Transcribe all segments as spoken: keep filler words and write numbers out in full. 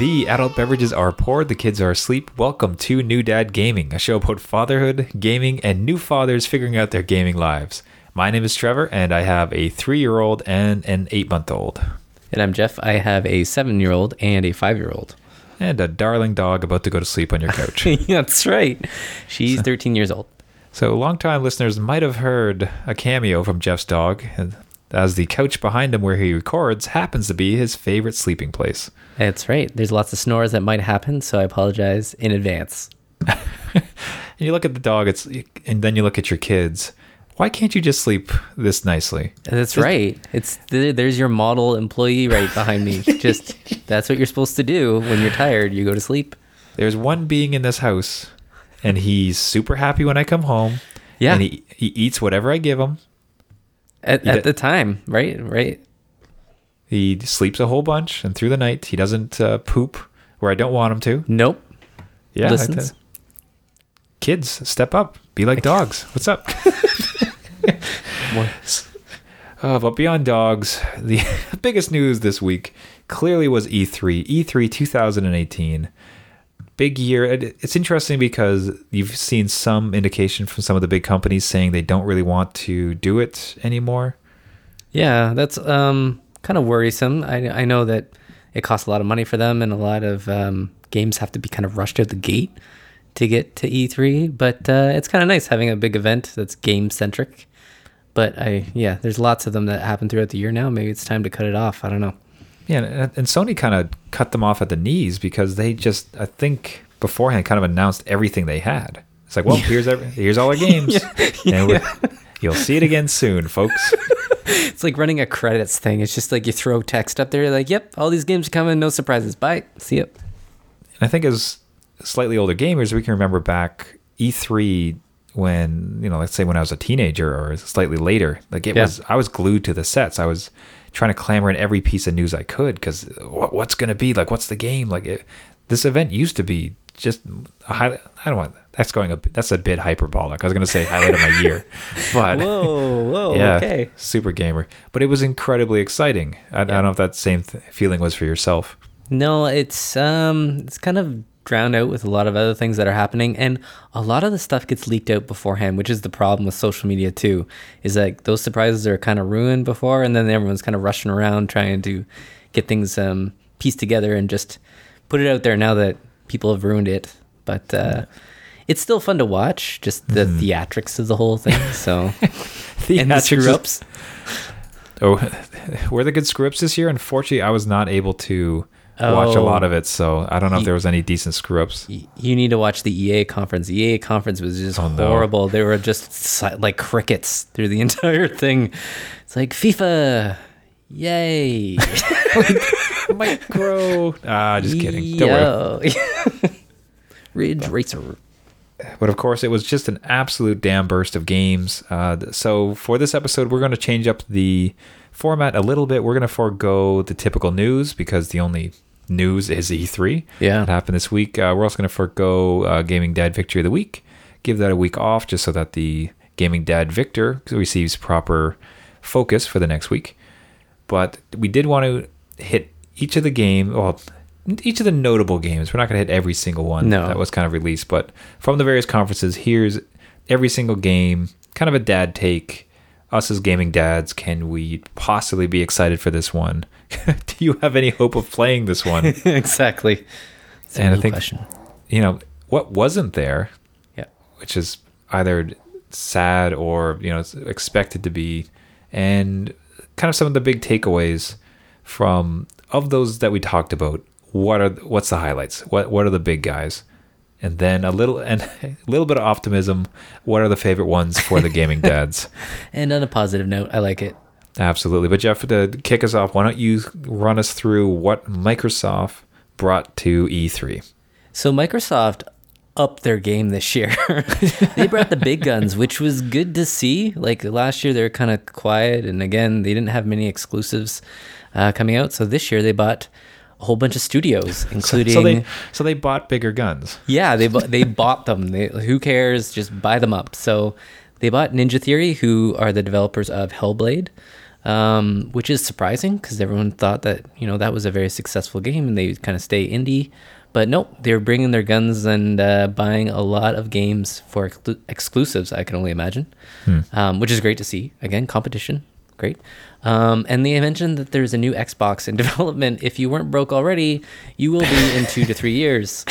The adult beverages are poured, the kids are asleep. Welcome to New Dad Gaming, a show about fatherhood, gaming, and new fathers figuring out their gaming lives. My name is Trevor, and I have a three-year-old and an eight-month-old. And I'm Jeff. I have a seven-year-old and a five-year-old. And a darling dog about to go to sleep on your couch. That's right. She's so, thirteen years old. So long-time listeners might have heard a cameo from Jeff's dog, as the couch behind him where he records happens to be his favorite sleeping place. That's right. There's lots of snores that might happen, so I apologize in advance. And you look at the dog, it's, and then you look at your kids. Why can't you just sleep this nicely? That's just, right. It's there's your model employee right behind me. Just that's what you're supposed to do when you're tired. You go to sleep. There's one being in this house, and he's super happy when I come home. Yeah, and he he eats whatever I give him at at the time. Right, right. He sleeps a whole bunch, and through the night he doesn't uh, poop where I don't want him to. Nope. Yeah, listens. Kids, step up. Be like dogs. What's up? uh, but beyond dogs, the biggest news this week clearly was E three. E three twenty eighteen. Big year. It's interesting because you've seen some indication from some of the big companies saying they don't really want to do it anymore. Yeah, that's um, kind of worrisome. I, I know that it costs a lot of money for them, and a lot of um, games have to be kind of rushed out the gate to get to E three, but uh, it's kind of nice having a big event that's game-centric. But I, yeah, there's lots of them that happen throughout the year now. Maybe it's time to cut it off. I don't know. Yeah, and, and Sony kind of cut them off at the knees because they just, I think, beforehand kind of announced everything they had. It's like, well, here's every, here's all our games. yeah, and yeah. You'll see it again soon, folks. It's like running a credits thing. It's just like you throw text up there, like, yep, all these games are coming, no surprises. Bye. See ya. And I think as slightly older gamers, we can remember back E three when, you know, let's say when I was a teenager or slightly later, like it yeah. was, I was glued to the sets. I was trying to clamor in every piece of news I could because what, what's going to be like, what's the game? Like it, this event used to be just a highlight. I don't want, that's going a that's a bit hyperbolic. I was going to say highlight of my year, but whoa, whoa, yeah, okay. Super gamer, but it was incredibly exciting. I, yeah. I don't know if that same th- feeling was for yourself. No, it's, um, it's kind of drowned out with a lot of other things that are happening, and a lot of the stuff gets leaked out beforehand, which is the problem with social media too, is like those surprises are kind of ruined before, and then everyone's kind of rushing around trying to get things um pieced together and just put it out there now that people have ruined it. But uh it's still fun to watch, just the mm. theatrics of the whole thing. So and the screw-ups. Oh, were there good screw-ups this year? Unfortunately, I was not able to watch a lot of it, so I don't know if there was any decent screw-ups. You need to watch the E A conference. The E A conference was just oh, horrible. No. They were just like crickets through the entire thing. It's like FIFA, yay! Micro. Ah, just kidding. Don't worry. Ridge Racer. But of course, it was just an absolute damn burst of games. Uh, so for this episode, we're going to change up the format a little bit. We're going to forego the typical news because the only news is E three. Yeah. That happened this week. Uh, we're also going to forego uh, Gaming Dad Victory of the Week. Give that a week off just so that the Gaming Dad Victor receives proper focus for the next week. But we did want to hit each of the game, well, each of the notable games. We're not going to hit every single one no. that was kind of released, but from the various conferences, here's every single game, kind of a dad take. Us as gaming dads, can we possibly be excited for this one? Do you have any hope of playing this one? Exactly. It's and I think, question. you know, what wasn't there, yeah, which is either sad or, you know, expected to be, and kind of some of the big takeaways from, of those that we talked about, what are, what's the highlights? What, what are the big guys? And then a little and a little bit of optimism. What are the favorite ones for the gaming dads? And on a positive note, I like it. Absolutely. But Jeff, to kick us off, why don't you run us through what Microsoft brought to E three? So Microsoft upped their game this year. They brought the big guns, which was good to see. Like last year, they were kind of quiet, and again, they didn't have many exclusives uh, coming out. So this year, they bought a whole bunch of studios, including. So, so they so they bought bigger guns. Yeah, they they bought them. They, who cares? Just buy them up. So they bought Ninja Theory, who are the developers of Hellblade. um, which is surprising because everyone thought that, you know, that was a very successful game and they kind of stay indie. But nope, they're bringing their guns and uh, buying a lot of games for exclu- exclusives, I can only imagine, hmm. um, which is great to see. Again, competition, great. Um, and they mentioned that there's a new Xbox in development. If you weren't broke already, you will be in two to three years.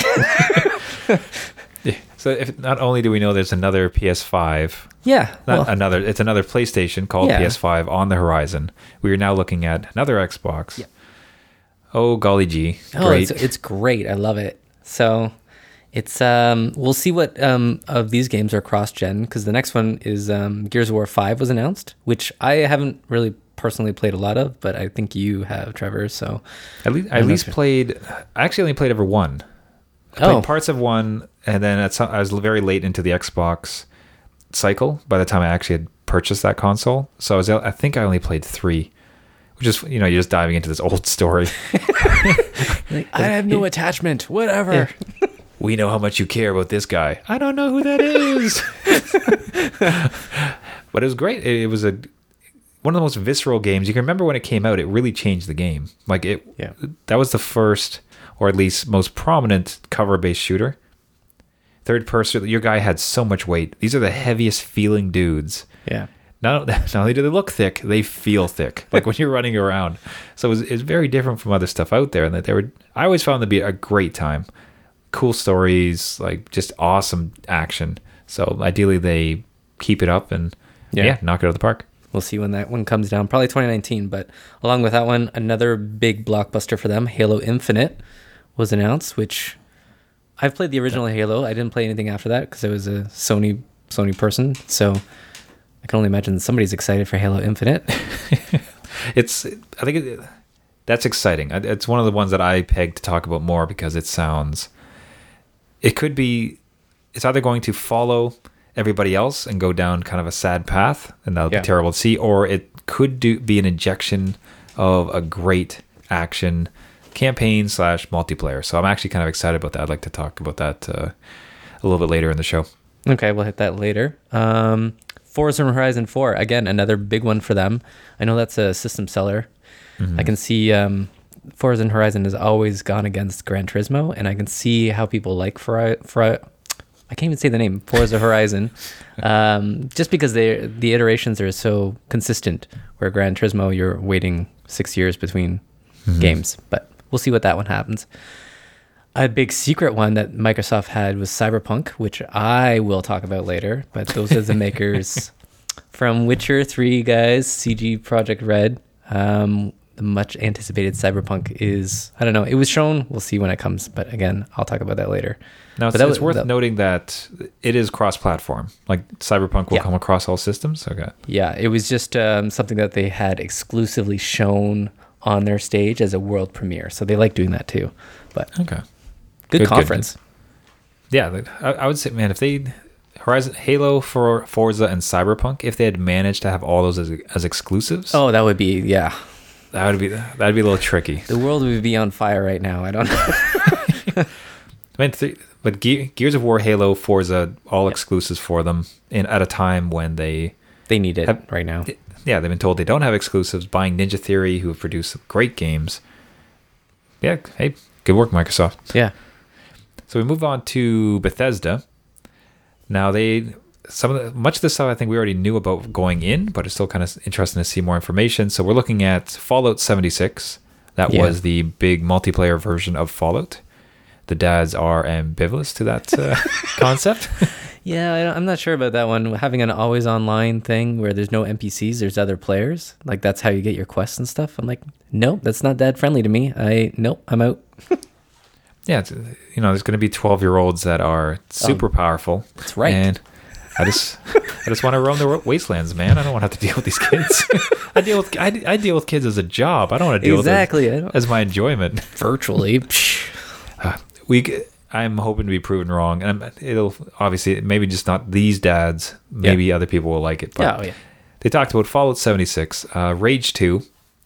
Yeah. So if not only do we know there's another P S five, yeah, not well, another, it's another PlayStation called yeah. P S five on the horizon. We are now looking at another Xbox. Yeah. Oh, golly gee. Oh, great. It's, it's great. I love it. So it's, um, we'll see what um, of these games are cross-gen, because the next one is um, Gears of War five was announced, which I haven't really personally played a lot of, but I think you have, Trevor, so. At least, I at least played, I actually only played ever one. I played oh. parts of one, and then at some, I was very late into the Xbox cycle by the time I actually had purchased that console. So I, was, I think I only played three. Just, you know, you're just diving into this old story. Like, I have no attachment, whatever. Yeah. We know how much you care about this guy. I don't know who that is. But it was great. It, it was a one of the most visceral games. You can remember when it came out, it really changed the game. Like it, yeah. That was the first, or at least most prominent cover-based shooter. Third person, your guy had so much weight. These are the heaviest feeling dudes. Yeah. Not, not only do they look thick, they feel thick. Like when you're running around. So it was, it was very different from other stuff out there. And that they were, I always found them to be a great time. Cool stories, like just awesome action. So ideally they keep it up and yeah, yeah knock it out of the park. We'll see when that one comes down. Probably twenty nineteen. But along with that one, another big blockbuster for them, Halo Infinite, was announced, which I've played the original Halo. I didn't play anything after that because I was a Sony Sony person. So I can only imagine somebody's excited for Halo Infinite. It's, I think it, that's exciting. It's one of the ones that I pegged to talk about more because it sounds, it could be, it's either going to follow everybody else and go down kind of a sad path, and that'll yeah. be terrible to see, or it could do be an injection of a great action campaign slash multiplayer. So I'm actually kind of excited about that. I'd like to talk about that uh, a little bit later in the show. Okay, we'll hit that later. Um, Forza Horizon four, again, another big one for them. I know that's a system seller. Mm-hmm. I can see um, Forza Horizon has always gone against Gran Turismo, and I can see how people like for for I can't even say the name Forza Horizon, um, just because they the iterations are so consistent. Where Gran Turismo, you're waiting six years between mm-hmm. games, but we'll see what that one happens. A big secret one that Microsoft had was Cyberpunk, which I will talk about later, but those are the makers from Witcher three, guys, C G Project Red. Um, the much anticipated Cyberpunk is, I don't know, it was shown. We'll see when it comes, but again, I'll talk about that later. Now, it's, that it's was, worth that, noting that it is cross-platform. Like, Cyberpunk will yeah. come across all systems? Okay. Yeah, it was just um, something that they had exclusively shown on their stage as a world premiere, so they like doing that too. But okay. Good, good conference. Good. Yeah, I, I would say, man, if they Horizon, Halo, for Forza, and Cyberpunk, if they had managed to have all those as, as exclusives, oh, that would be yeah, that would be that'd be a little tricky. The world would be on fire right now. I don't know. I mean, th- but Ge- Gears of War, Halo, Forza, all yeah. exclusives for them, in at a time when they they need it have, right now. Yeah, they've been told they don't have exclusives. Buying Ninja Theory, who have produced some great games. Yeah, hey, good work, Microsoft. Yeah. So we move on to Bethesda. Now they some of the, much of this stuff I think we already knew about going in, but it's still kind of interesting to see more information. So we're looking at Fallout seventy-six. That yeah. was the big multiplayer version of Fallout. The dads are ambivalent to that uh, concept. Yeah, I don't, I'm not sure about that one. Having an always online thing where there's no N P Cs, there's other players. Like that's how you get your quests and stuff. I'm like, nope, that's not dad friendly to me. I nope, I'm out. Yeah, it's, you know, there's going to be twelve-year-olds that are super um, powerful. That's right. And I just, I just want to roam the wastelands, man. I don't want to have to deal with these kids. I deal with, I, I deal with kids as a job. I don't want to deal exactly. with them as my enjoyment. Virtually. uh, we, I'm hoping to be proven wrong, and I'm, it'll obviously maybe just not these dads. Maybe yeah. other people will like it. But yeah, oh, yeah. They talked about Fallout seventy-six, uh, Rage two.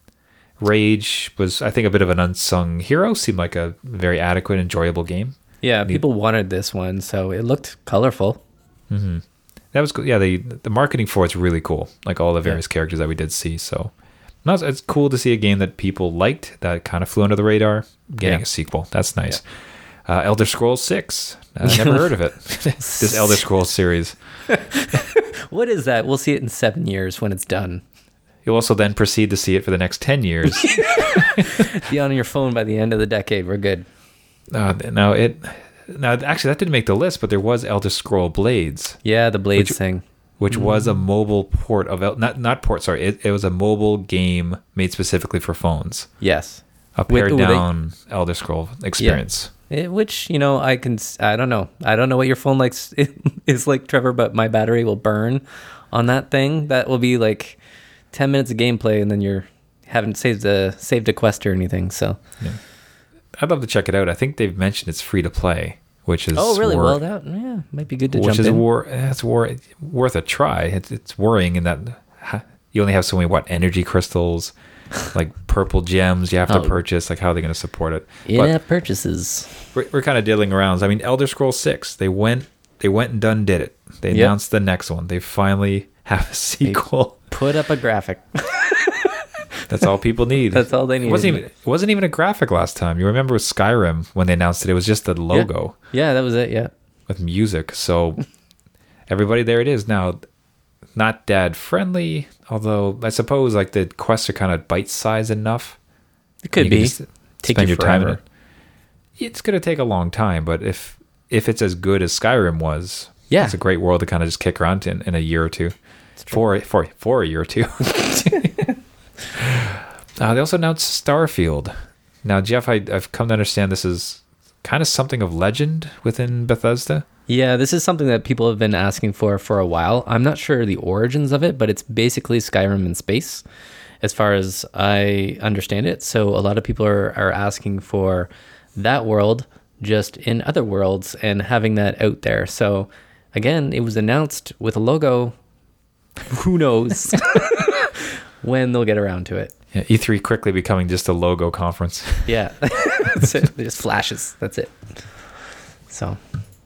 Rage was, I think, a bit of an unsung hero. Seemed like a very adequate, enjoyable game. Yeah, people wanted this one, so it looked colorful. Mm-hmm. That was cool. Yeah, the the marketing for it's really cool. Like all the various yeah. characters that we did see. So no, it's, it's cool to see a game that people liked that kind of flew under the radar getting Yeah. a sequel. That's nice. Yeah. Uh, Elder Scrolls six. I never heard of it. This Elder Scrolls series. What is that? We'll see it in seven years when it's done. You'll also then proceed to see it for the next ten years. Be on your phone by the end of the decade. We're good. Uh, now it, now actually that didn't make the list, but there was Elder Scroll Blades, Yeah, the Blades Which- thing. which was a mobile port of El- not not port. Sorry, it, it was a mobile game made specifically for phones. Yes. A With- pared with a- down Elder Scroll experience. It, which, you know, I can, s- I don't know. I don't know what your phone likes is like, Trevor, but my battery will burn on that thing. That will be like ten minutes of gameplay and then you're haven't saved a, saved a quest or anything. So, Yeah. I'd love to check it out. I think they've mentioned it's free to play, which is oh, really? wor- Well, that, yeah, might be good to which jump is in. wor- it's wor- worth a try. It's, it's worrying in that ha- you only have so many, what, energy crystals, like purple gems you have to Oh. purchase. Like, how are they going to support it? In-app purchases. We're, we're kind of diddling around. I mean, Elder Scrolls six, they went they went and done did it. They Yep. announced the next one. They finally have a sequel. Put up a graphic. That's all people need. That's all they It need. wasn't even, it wasn't even a graphic last time. You remember with Skyrim when they announced it, it was just the logo Yeah, that was it. Yeah. with music. So everybody, there it is now. Not dad friendly, although I suppose like the quests are kind of bite sized enough. It could You can be. just Take spend you your time in forever. it. It's gonna take a long time, but if if it's as good as Skyrim was, Yeah. it's a great world to kind of just kick around in, in a year or two. For for for a year or two. uh, they also announced Starfield. Now, Jeff, I, I've come to understand this is kind of something of legend within Bethesda. Yeah, this is something that people have been asking for for a while. I'm not sure the origins of it, but it's basically Skyrim in space, as far as I understand it. So a lot of people are, are asking for that world just in other worlds and having that out there. So again, it was announced with a logo. Who knows when they'll get around to it. Yeah, E three quickly becoming just a logo conference. Yeah, that's it. Just flashes. That's it. So,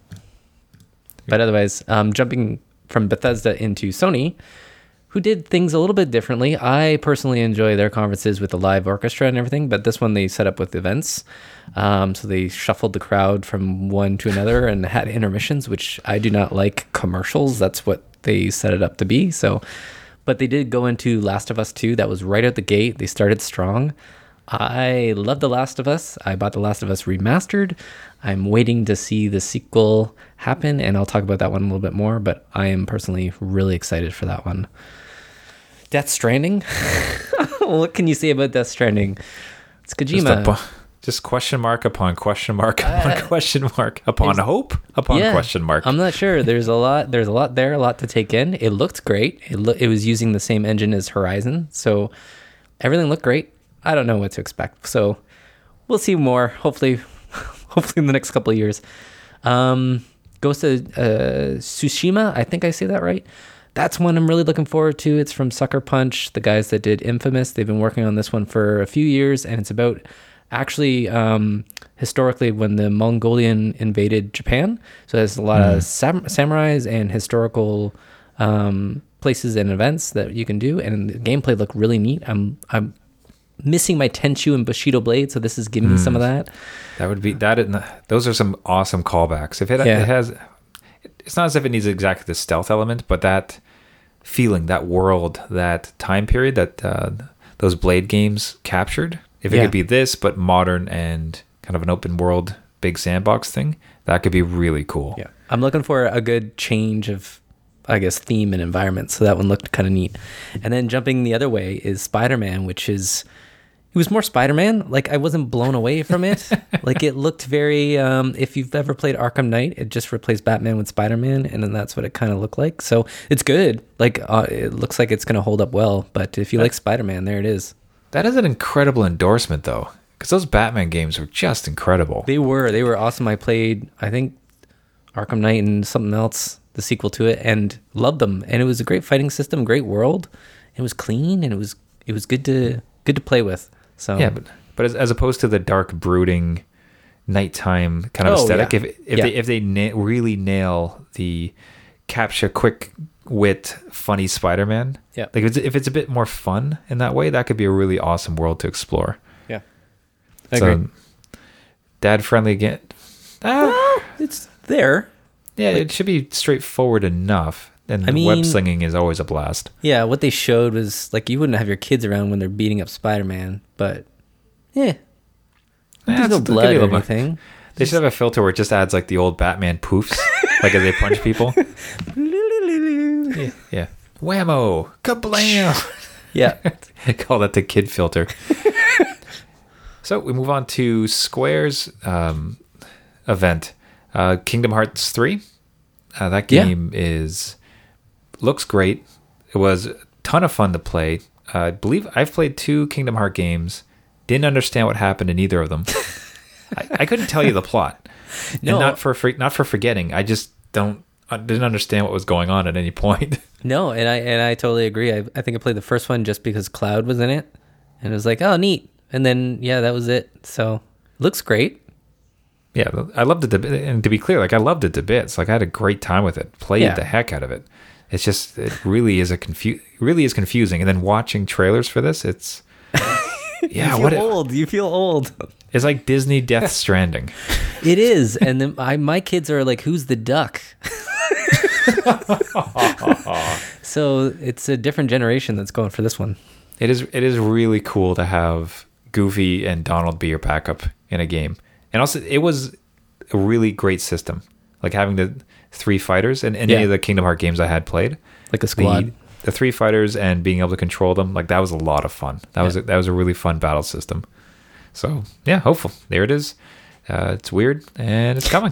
but otherwise, um, jumping from Bethesda into Sony, who did things a little bit differently. I personally enjoy their conferences with the live orchestra and everything, but this one they set up with events. Um, so they shuffled the crowd from one to another and had intermissions, which I do not like commercials. That's what they set it up to be. So, but they did go into Last of Us two. That was right out the gate. They started strong. I love The Last of Us. I bought The Last of Us remastered. I'm waiting to see the sequel happen, and I'll talk about that one a little bit more, but I am personally really excited for that one. Death Stranding? What can you say about Death Stranding? It's Just, Kojima. a bu- just question mark upon question mark upon Uh, question mark upon there's- hope upon Yeah, question mark. I'm not sure. There's a lot. There's a lot there. A lot to take in. It looked great. It lo- it was using the same engine as Horizon, so everything looked great. I don't know what to expect. So we'll see more. Hopefully, hopefully in the next couple of years. Um, Ghost of uh, Tsushima. I think I say that right. That's one I'm really looking forward to. It's from Sucker Punch, the guys that did Infamous. They've been working on this one for a few years, and it's about actually um, historically when the Mongolian invaded Japan. So there's a lot Mm. of sam- samurais and historical um, places and events that you can do, and the gameplay looked really neat. I'm I'm missing my Tenchu and Bushido blade, so this is giving me some of that. That would be that. And those are some awesome callbacks. If it, Yeah. it has, it's not as if it needs exactly the stealth element, but that feeling, that world, that time period that uh, those Blade games captured. If it Yeah. could be this, but modern and kind of an open world, big sandbox thing, that could be really cool. Yeah, I'm looking for a good change of, I guess, theme and environment. So that one looked kind of neat. And then jumping the other way is Spider-Man, which is, it was more Spider-Man. Like I wasn't blown away from it. Like it looked very, um, if you've ever played Arkham Knight, it just replaced Batman with Spider-Man. And then that's what it kind of looked like. So it's good. Like uh, it looks like it's going to hold up well. But if you like Spider-Man, there it is. That is an incredible endorsement, though, because those Batman games were just incredible. They were, they were awesome. I played, I think, Arkham Knight and something else, the sequel to it, and loved them. And it was a great fighting system, great world. It was clean, and it was it was good to good to play with. So Yeah, but but as, as opposed to the dark, brooding, nighttime kind of Oh, aesthetic, yeah. if if Yeah. they if they na- really nail the capture quick wit, funny Spider-Man. Yeah. Like if it's, if it's a bit more fun in that way, that could be a really awesome world to explore. Yeah. I so, agree. Dad friendly again. Ah, Well, it's there. yeah, like- it should be straightforward enough. And I the web mean- slinging is always a blast. Yeah, what they showed was like you wouldn't have your kids around when they're beating up Spider-Man, but yeah, Yeah, there's no it's- blood give or you a mo- anything. They should have a filter where it just adds like the old Batman poofs, like as they punch people. Yeah, yeah. Whammo! Kablam! Yeah. Call that the kid filter. So we move on to Square's um, event, uh, Kingdom Hearts three. Uh, that Yeah. game is looks great. It was a ton of fun to play. Uh, I believe I've played two Kingdom Heart games. Didn't understand what happened in either of them. I, I couldn't tell you the plot. No. And not for, for not for forgetting. I just don't I didn't understand what was going on at any point. No, and I and I totally agree. I I think I played the first one just because Cloud was in it, and it was like, oh, neat. And then yeah, that was it. So looks great. Yeah, I loved it to bits. And to be clear, like I loved it to bits. Like I had a great time with it. Played Yeah. the heck out of it. It's just it really is a confu- really is confusing. And then watching trailers for this, it's yeah, you feel what it, old. You feel old. it's like Disney Death Stranding. It is, and then I my kids are like, who's the duck? So it's a different generation that's going for this one. It is it is really cool to have Goofy and Donald be your backup in a game. And also it was a really great system. Like having the three fighters and any Yeah. of the Kingdom Hearts games I had played. Like a squad. The, the three fighters and being able to control them, like that was a lot of fun. That was a, that was a really fun battle system. So yeah, hopeful. There it is. Uh, it's weird and it's coming.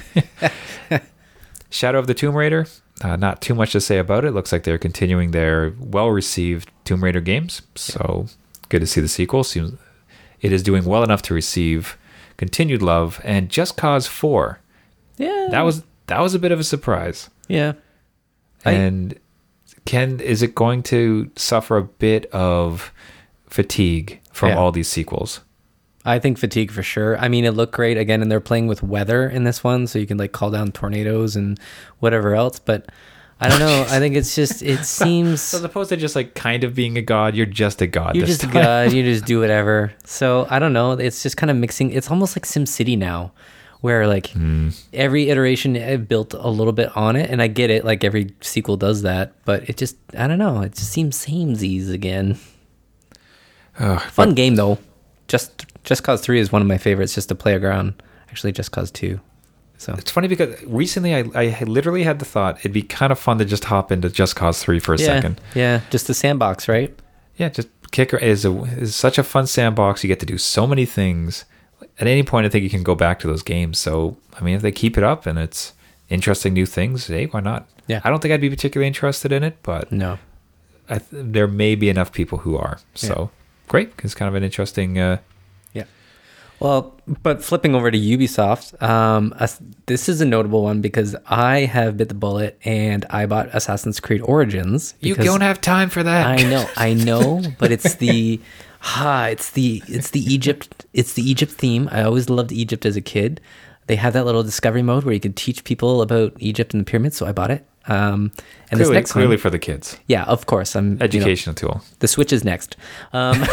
Shadow of the Tomb Raider. Uh, not too much to say about it. Looks like they're continuing their well-received Tomb Raider games. So good to see the sequel. Seems it is doing well enough to receive continued love. And Just Cause four. Yeah. That was that was a bit of a surprise. Yeah. I- And Ken, is it going to suffer a bit of fatigue from Yeah. all these sequels? I think fatigue for sure. I mean, it looked great again, and they're playing with weather in this one, so you can like call down tornadoes and whatever else. But I don't know. I think it's just it seems So as opposed to just like kind of being a god, you're just a god. you're this just a time. god. You just do whatever. So I don't know. It's just kind of mixing. It's almost like SimCity now, where like every iteration it built a little bit on it, and I get it. Like every sequel does that, but it just I don't know. It just seems samesies again. Ugh, Fun but- game though. Just Just Cause three is one of my favorites just to play around. Actually, Just Cause two. So It's funny because recently I, I had literally had the thought it'd be kind of fun to just hop into Just Cause three for a yeah, second. yeah, just the sandbox, right? Yeah, just kicker is a is such a fun sandbox. You get to do so many things. At any point, I think you can go back to those games. So I mean, if they keep it up and it's interesting new things, hey, why not? Yeah. I don't think I'd be particularly interested in it, but No. I th- there may be enough people who are. So great. It's kind of an interesting. Uh, Yeah. Well, but flipping over to Ubisoft, um, as- this is a notable one because I have bit the bullet and I bought Assassin's Creed Origins. you because don't have time for that. I know, I know, but it's the, ah, it's the, it's the Egypt, it's the Egypt theme. I always loved Egypt as a kid. They have that little discovery mode where you could teach people about Egypt and the pyramids, so I bought it. Um, and clearly, this next clearly one, for the kids. yeah, of course, I'm you know, Educational tool. the Switch is next. Um,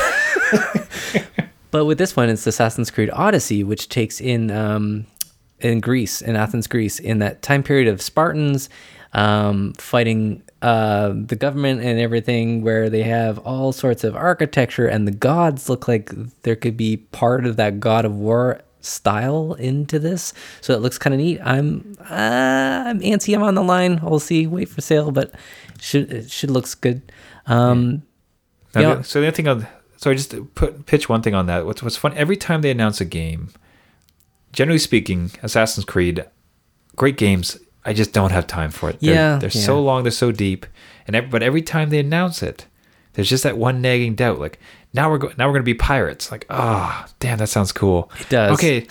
but with this one, it's Assassin's Creed Odyssey, which takes in um, in Greece, in Athens, Greece, in that time period of Spartans um, fighting uh, the government and everything, where they have all sorts of architecture, and the gods look like there could be part of that God of War style into this, so it looks kind of neat. I'm uh, I'm antsy. I'm on the line. We'll see. Wait for sale, but should it should looks good. Um, Now, yeah. the- so the other thing, on, so I just put pitch one thing on that. What's what's fun? Every time they announce a game, generally speaking, Assassin's Creed, great games. I just don't have time for it. They're, Yeah, they're yeah. so long, they're so deep, and every, but every time they announce it, there's just that one nagging doubt. Like now we're go- now we're going to be pirates. Like ah, damn, that sounds cool. It does. Okay.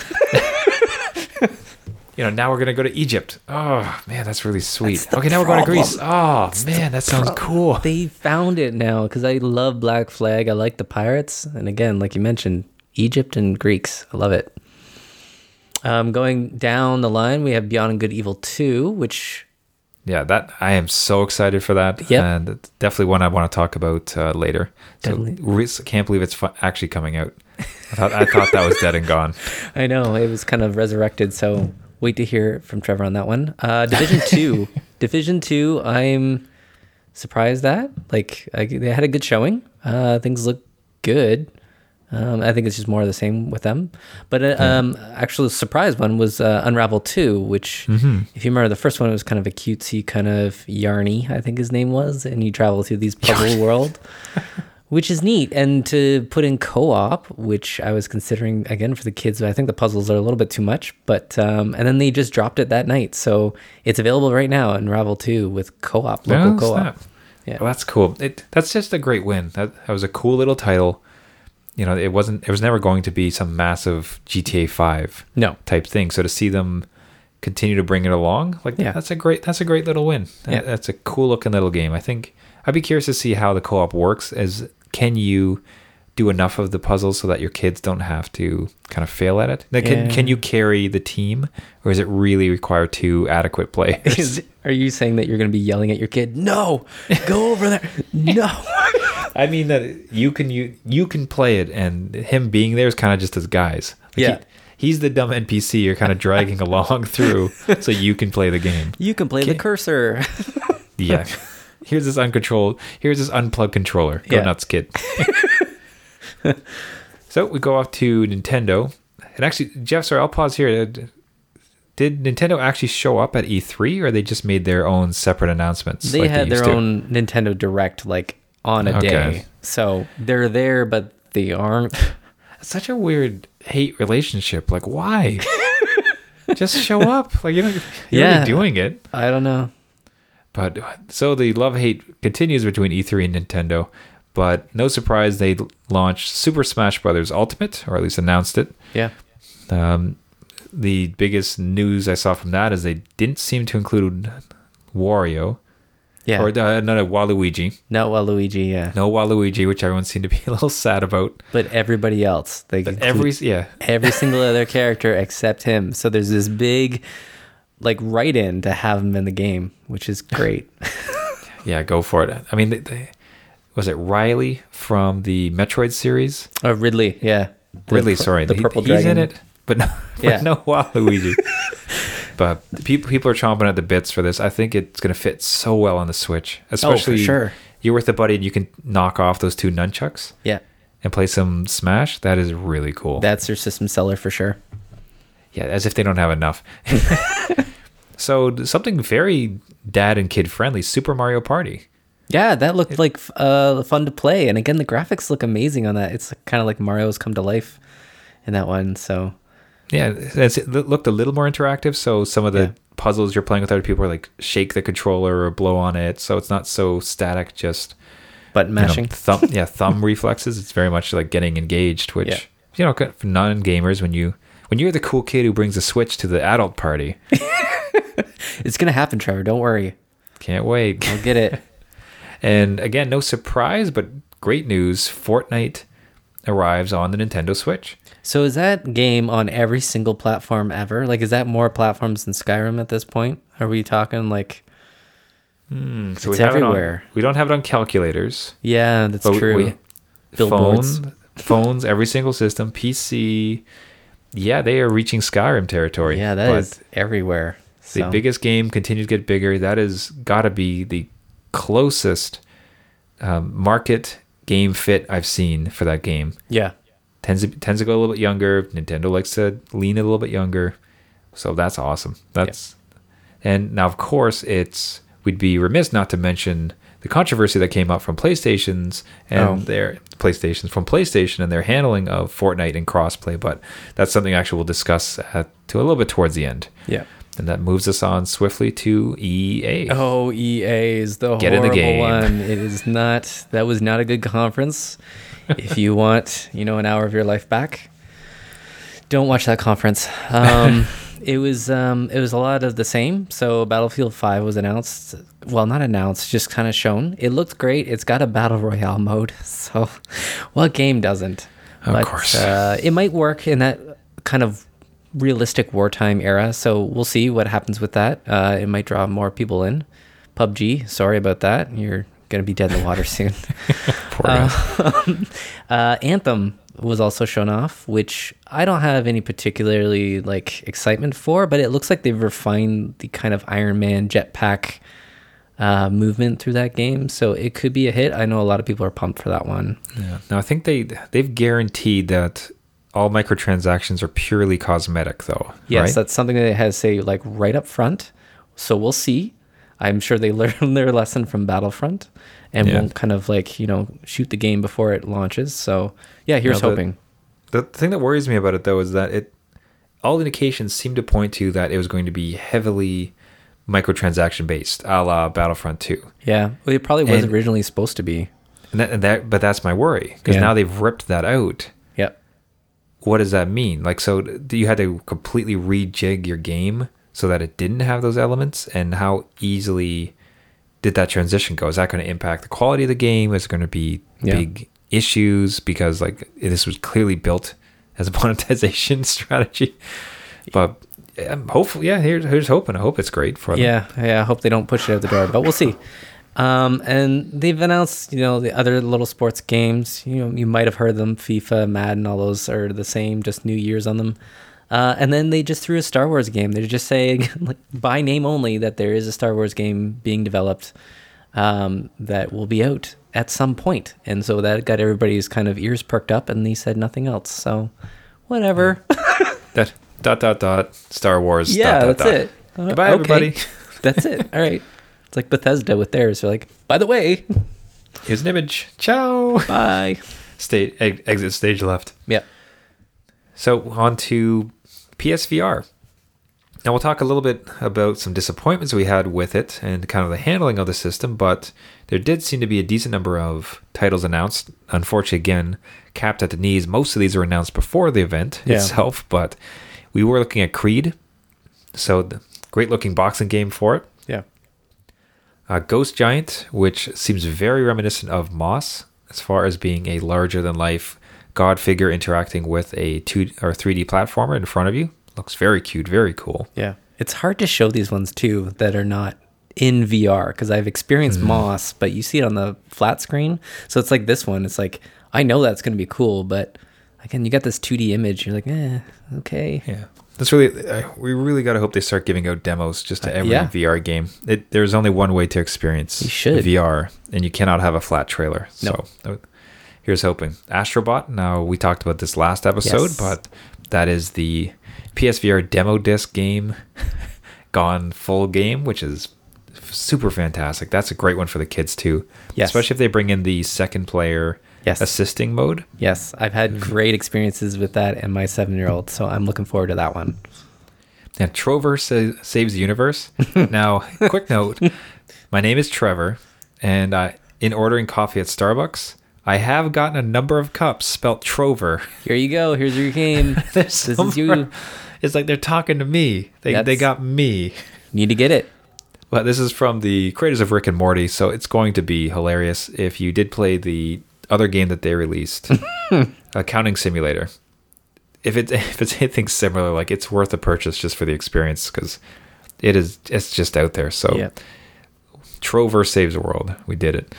You know, now we're gonna go to Egypt. Oh man, that's really sweet. That's the Okay, now we're going to Greece. problem. Oh man, that sounds cool. They found it now because I love Black Flag. I like the pirates, and again, like you mentioned, Egypt and Greeks. I love it. Um, going down the line, we have Beyond Good Evil two, which yeah, that I am so excited for that. Yep. And it's definitely one I want to talk about uh, later. Definitely. So re- can't believe it's fu- actually coming out. I thought I thought that was dead and gone. I know it was kind of resurrected, so wait to hear from Trevor on that one. Uh, Division two, Division two. I'm surprised at. Like I, they had a good showing. Uh, things look good. Um, I think it's just more of the same with them. But uh, Yeah. um, actually, the surprise one was uh, Unravel two, which, Mhm. if you remember, the first one was kind of a cutesy, kind of Yarny, I think his name was, and you travel through these puzzle world, which is neat. And to put in co-op, which I was considering again for the kids, I think the puzzles are a little bit too much. But um, and then they just dropped it that night, so it's available right now. Unravel two with co-op, local Oh, co-op. snap. Yeah. Well, that's cool. It that's just a great win. That, that was a cool little title. You know, it wasn't. It was never going to be some massive G T A five No. type thing. So to see them continue to bring it along, like Yeah. that's a great. That's a great little win. Yeah. That's a cool looking little game. I think I'd be curious to see how the co-op works. As can you do enough of the puzzles so that your kids don't have to kind of fail at it? Like, can Yeah. can you carry the team, or is it really require two adequate players? Is, are you saying that you're going to be yelling at your kid? No, go over there. No. I mean that you can you you can play it, and him being there is kind of just as guys. Like Yeah. he, he's the dumb N P C you're kind of dragging along through, so you can play the game. You can play the Okay. cursor. Yeah. Here's this uncontrolled. Here's this unplugged controller. Go Yeah. nuts, kid. So we go off to Nintendo, and actually, Jeff, sorry, I'll pause here. Did Nintendo actually show up at E three, or they just made their own separate announcements? They like had they used their to? own Nintendo Direct like on a Okay. day. So they're there, but they aren't. It's such a weird hate relationship. Like, why? Just show up. Like, you know, you're Yeah. already doing it. I don't know. But so the love hate continues between E three and Nintendo. But no surprise, they launched Super Smash Bros. Ultimate, or at least announced it. Yeah. Um, the biggest news I saw from that is they didn't seem to include Wario. Yeah. Or uh, no, no, Waluigi. Not Waluigi, yeah. No Waluigi, which everyone seemed to be a little sad about. But everybody else. They But include every, yeah. every single other character except him. So there's this big like write-in to have him in the game, which is great. Yeah, go for it. I mean, they, they, was it Riley from the Metroid series? Oh, Ridley, yeah. The Ridley, pur- sorry. The He- purple he's dragon. in it, but no, but Yeah. no Waluigi. But people people are chomping at the bits for this. I think it's going to fit so well on the Switch, especially sure. you're with a buddy and you can knock off those two nunchucks Yeah. and play some Smash. That is really cool. That's their system seller for sure. Yeah, as if they don't have enough. So something very dad and kid friendly, Super Mario Party. Yeah, that looked like uh, fun to play. And again, the graphics look amazing on that. It's kind of like Mario's come to life in that one. So Yeah, it's, it looked a little more interactive. So some of the Yeah. puzzles you're playing with other people are like shake the controller or blow on it. So it's not so static, just button you know, mashing. thumb, yeah, thumb reflexes. It's very much like getting engaged, which Yeah. you know, for non-gamers, when you when you're the cool kid who brings a Switch to the adult party, It's going to happen, Trevor. Don't worry. can't wait. I'll get it. And again, no surprise, but great news: Fortnite arrives on the Nintendo Switch. So is that game on every single platform ever? Like, is that more platforms than Skyrim at this point? Are we talking like... Hmm, so It's we have it on- everywhere. we don't have it on calculators. Yeah, that's But we- true. we- Billboards. Phone, phones, every single system, P C. Yeah, they are reaching Skyrim territory. Yeah, that but is everywhere. the So, biggest game continues to get bigger. That has got to be the closest um, market game fit I've seen for that game. yeah. Tends to tends to go a little bit younger. Nintendo likes to lean a little bit younger, so that's awesome. That's and now of course it's we'd be remiss not to mention the controversy that came up from PlayStation's and Oh. their PlayStations from PlayStation and their handling of Fortnite and crossplay. But that's something actually we'll discuss at, to a little bit towards the end. Yeah. And that moves us on swiftly to E A. Oh, E A is the Get in horrible the game. one. It is not. That was not a good conference. If you want, you know, an hour of your life back, don't watch that conference. Um, it was um, it was a lot of the same. So Battlefield five was announced. Well, not announced, just kind of shown. It looked great. It's got a battle royale mode. So, what game doesn't? Of But, course. uh, it might work in that kind of realistic wartime era. So we'll see what happens with that. Uh, it might draw more people in. P U B G, sorry about that. You're going to be dead in the water soon. Poor guy. Uh, uh, Anthem was also shown off, which I don't have any particularly like excitement for, but it looks like they've refined the kind of Iron Man jetpack uh, movement through that game. So it could be a hit. I know a lot of people are pumped for that one. Yeah. Now I think they they've guaranteed that all microtransactions are purely cosmetic, though. Yes, right? That's something that it has say like right up front. So we'll see. I'm sure they learned their lesson from Battlefront and yeah. won't kind of like, you know, shoot the game before it launches. So yeah, here's no, the, hoping. The thing that worries me about it, though, is that it all indications seem to point to that it was going to be heavily microtransaction based, a la Battlefront two. Yeah, well, it probably was and, originally supposed to be. And that, and that, but that's my worry, because yeah. now they've ripped that out. Yep. What does that mean? Like, so you had to completely rejig your game so that it didn't have those elements, and how easily did that transition go? Is that going to impact the quality of the game? Is it going to be yeah. big issues? Because like this was clearly built as a monetization strategy. But um, hopefully, yeah, here's, here's hoping. I hope it's great for them. Yeah, yeah, I hope they don't push it out the door, but we'll see. Um, and they've announced, you know, the other little sports games. You know, you might have heard them. FIFA, Madden, all those are the same, just new years on them. Uh, and then they just threw a Star Wars game. They're just saying, like, by name only, that there is a Star Wars game being developed um, that will be out at some point. And so that got everybody's kind of ears perked up, and they said nothing else. So, whatever. that dot dot dot Star Wars. Yeah, dot, that's dot, it. Uh, Goodbye, okay. everybody. That's it. All right. It's like Bethesda with theirs. They're like, by the way, here's an image. Ciao. Bye. Stage ex- exit stage left. Yeah. So on to P S V R. Now we'll talk a little bit about some disappointments we had with it and kind of the handling of the system, but there did seem to be a decent number of titles announced. Unfortunately, again, capped at the knees. Most of these were announced before the event yeah. itself, but we were looking at Creed. So the great looking boxing game for it. Yeah. Uh, Ghost Giant, which seems very reminiscent of Moss as far as being a larger than life god figure interacting with a two or three D platformer in front of you. Looks very cute, very cool. Yeah. It's hard to show these ones too that are not in V R, because I've experienced mm. Moss, but you see it on the flat screen. So it's like this one. It's like, I know that's going to be cool, but again, you got this two D image. You're like, eh, okay. Yeah. That's really, uh, we really got to hope they start giving out demos just to every uh, yeah. V R game. It, there's only one way to experience you should. V R, and you cannot have a flat trailer. No. So here's hoping. Astrobot, now we talked about this last episode, yes. but that is the P S V R demo disc game gone full game, which is super fantastic. That's a great one for the kids too. Yes. Especially if they bring in the second player yes. assisting mode. Yes, I've had great experiences with that and my seven-year-old, so I'm looking forward to that one. Yeah, Trover sa- saves the universe. Now, quick note, my name is Trevor, and I, in ordering coffee at Starbucks, I have gotten a number of cups spelt Trover. Here you go. Here's your game. This is you. It's like they're talking to me. They That's, they got me. Need to get it. Well, this is from the creators of Rick and Morty, so it's going to be hilarious. If you did play the other game that they released, Accounting Simulator, if it if it's anything similar, like it's worth a purchase just for the experience, because it is it's just out there. So, yeah. Trover saves the world. We did it.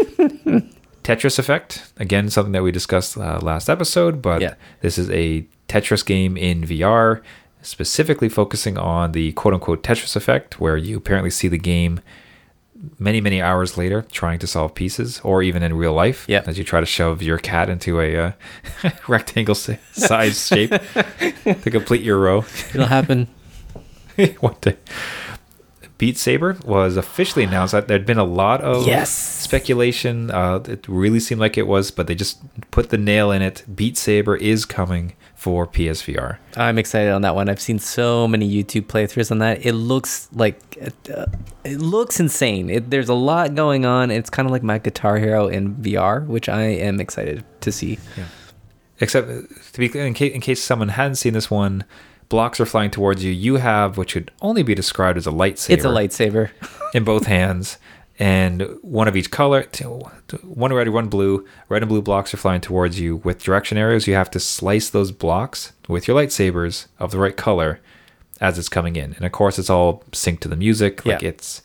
Tetris Effect, again, something that we discussed uh, last episode, but yeah. this is a Tetris game in V R, specifically focusing on the quote-unquote Tetris Effect, where you apparently see the game many, many hours later trying to solve pieces, or even in real life, yeah. as you try to shove your cat into a uh, rectangle size shape to complete your row. It'll happen. One day. Beat Saber was officially announced. That there'd been a lot of yes. speculation. Uh, it really seemed like it was, but they just put the nail in it. Beat Saber is coming for P S V R. I'm excited on that one. I've seen so many YouTube playthroughs on that. It looks like uh, it looks insane. It, there's a lot going on. It's kind of like my Guitar Hero in V R, which I am excited to see. Yeah. Except to be clear, in case, in case someone hadn't seen this one, blocks are flying towards you. You have what should only be described as a lightsaber. It's a lightsaber. in both hands, and one of each color. One red, one blue. Red and blue blocks are flying towards you with direction arrows. You have to slice those blocks with your lightsabers of the right color as it's coming in. And of course, it's all synced to the music. Like yeah. it's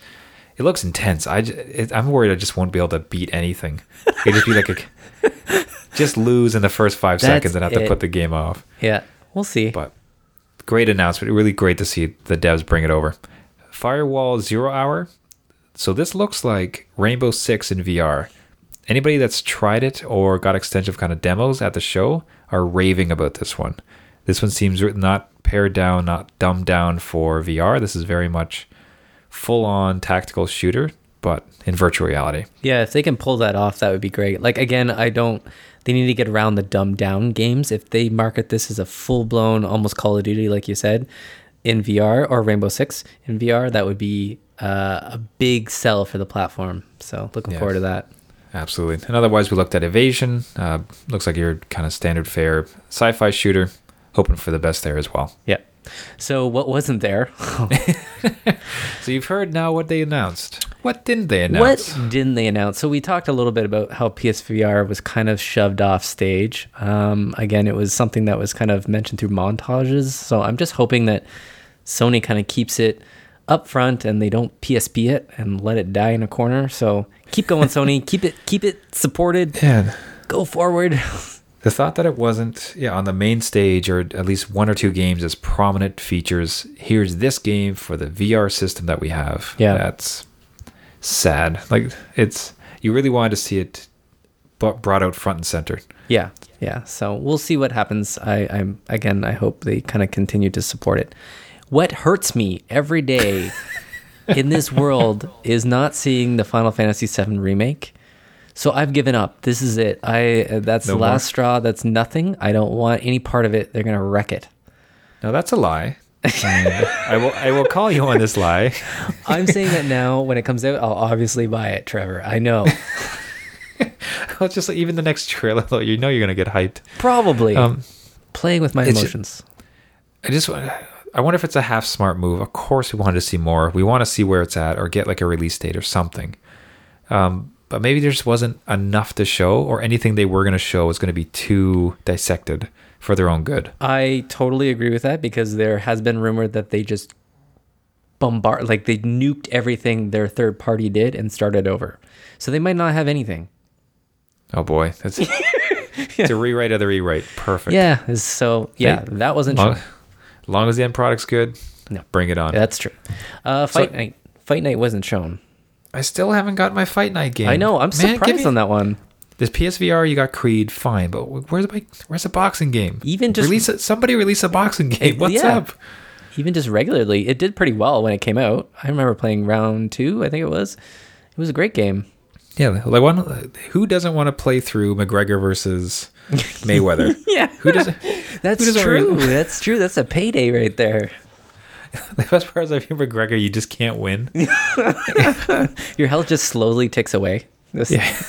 it looks intense. I j- it, I'm worried I just won't be able to beat anything. It'd just be like a just lose in the first five That's seconds and have it. to put the game off. Yeah, we'll see. But great announcement. Really great to see the devs bring it over. Firewall Zero Hour. So this looks like Rainbow Six in V R. Anybody that's tried it or got extensive kind of demos at the show are raving about this one. This one seems not pared down, not dumbed down for V R. This is very much full-on tactical shooter, but in virtual reality. Yeah, if they can pull that off, that would be great. Like, again, I don't... They need to get around the dumbed down games. If they market this as a full-blown, almost Call of Duty, like you said, in V R, or Rainbow Six in V R, that would be uh, a big sell for the platform. So looking Yeah. forward to that. Absolutely. And otherwise, we looked at Evasion. Uh, looks like your kind of standard fare sci-fi shooter. Hoping for the best there as well. Yeah. So what wasn't there? So you've heard now what they announced. What didn't they announce? What didn't they announce? So we talked a little bit about how P S V R was kind of shoved off stage. Um, again, it was something that was kind of mentioned through montages. So I'm just hoping that Sony kind of keeps it up front and they don't P S B it and let it die in a corner. So keep going, Sony. Keep it, keep it supported. Yeah. Go forward. The thought that it wasn't yeah on the main stage or at least one or two games as prominent features. Here's this game for the V R system that we have. Yeah. That's sad. Like it's you really wanted to see it bu- brought out front and center. Yeah, yeah. So we'll see what happens. I, I'm again. I hope they kind of continue to support it. What hurts me every day in this world is not seeing the Final Fantasy seven remake. So I've given up. This is it. I uh, that's No the last more? straw. That's nothing. I don't want any part of it. They're gonna wreck it. Now that's a lie. And I will I will call you on this lie. I'm saying that now. When it comes out, I'll obviously buy it, Trevor. I know. Well, just like even the next trailer, though, you know you're gonna get hyped. Probably. Um, Playing with my it's- emotions. I just I wonder if it's a half smart move. Of course, we wanted to see more. We want to see where it's at or get like a release date or something. Um, but maybe there just wasn't enough to show, or anything they were going to show was going to be too dissected for their own good. I totally agree with that because there has been rumored that they just bombard, like they nuked everything their third party did and started over. So they might not have anything. Oh boy, that's it's a rewrite of the rewrite. Perfect. Yeah. So yeah, Hey, that wasn't long, true. long as the end product's good, No. bring it on. That's true. Uh, Fight So- Night. Fight Night wasn't shown. I still haven't got my Fight Night game. I know. I'm Man, give surprised me- on that one. This P S V R, you got Creed, fine, but where's my where's a boxing game? Even just- release it. Somebody release a boxing game. What's yeah. up? Even just regularly, it did pretty well when it came out. I remember playing round two. I think it was. It was a great game. Yeah, like one. Who doesn't want to play through McGregor versus Mayweather? Yeah. Who doesn't? That's who doesn't true. really- That's true. That's a payday right there. The best part is, I think McGregor, you just can't win. Your health just slowly ticks away. This- Yeah.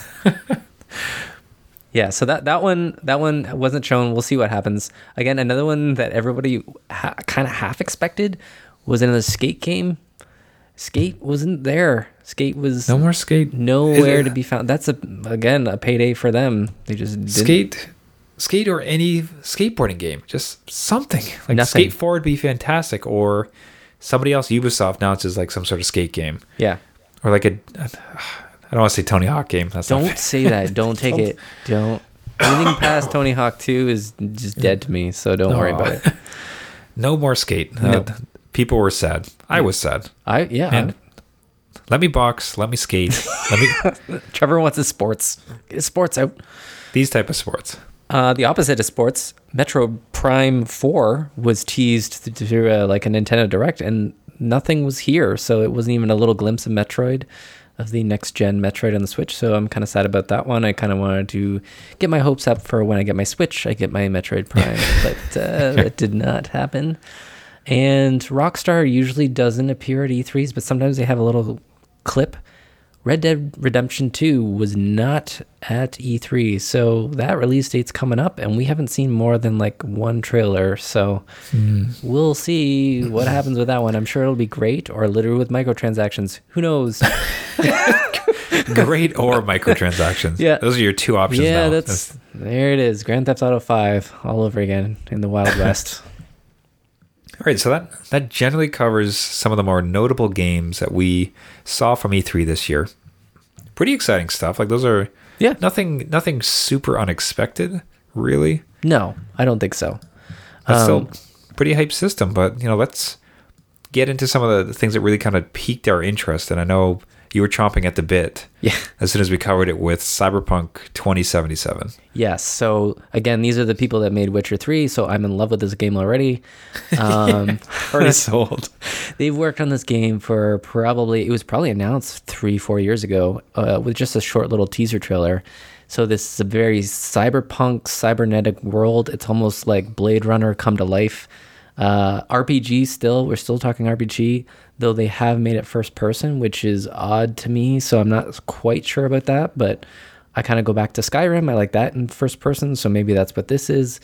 Yeah, so that, that one that one wasn't shown. We'll see what happens. Again, another one that everybody ha- kind of half expected was in a Skate game. Skate wasn't there. Skate was No more skate. nowhere Is it- to be found. That's a again a payday for them. They just didn't. skate, skate, or any skateboarding game. Just something like Nothing. Skate four would be fantastic, or somebody else. Ubisoft announces like some sort of skate game, Yeah, or like a. I don't want to say Tony Hawk game. That's don't not say that. Don't take it. Don't. Anything past Tony Hawk two is just dead to me. So don't worry Aw. about it. No more skate. No. Uh, people were sad. I was sad. I yeah. Man, let me box. Let me skate. let me Trevor wants his sports. Get his sports out. these type of sports. Uh, the opposite of sports, Metro Prime four was teased through uh, like a Nintendo Direct, and nothing was here. So it wasn't even a little glimpse of Metroid, of the next gen Metroid on the Switch. So I'm kind of sad about that one. I kind of wanted to get my hopes up for when I get my Switch, I get my Metroid Prime, but uh, that did not happen. And Rockstar usually doesn't appear at E threes, but sometimes they have a little clip. Red Dead Redemption two was not at E three, so that release date's coming up, and we haven't seen more than like one trailer, so Mm. we'll see what happens with that one. I'm sure it'll be great, or littered with microtransactions. Who knows? Great or microtransactions. Yeah. Those are your two options yeah, now. that's there it is. Grand Theft Auto five all over again in the Wild West. All right, so that, that generally covers some of the more notable games that we saw from E three this year. Pretty exciting stuff. Like those are Yeah. nothing nothing super unexpected, really. No, I don't think so. It's Um, still pretty hype system, but you know, let's get into some of the things that really kind of piqued our interest. And I know you were chomping at the bit Yeah. as soon as we covered it with Cyberpunk twenty seventy-seven. Yes. So again, these are the people that made Witcher three. So I'm in love with this game already. Um, Already sold. They've worked on this game for probably, it was probably announced three, four years ago uh, with just a short little teaser trailer. So this is a very cyberpunk, cybernetic world. It's almost like Blade Runner come to life. Uh, R P G still, we're still talking R P G, though they have made it first person, which is odd to me. So I'm not quite sure about that, but I kind of go back to Skyrim. I like that in first person. So maybe that's what this is.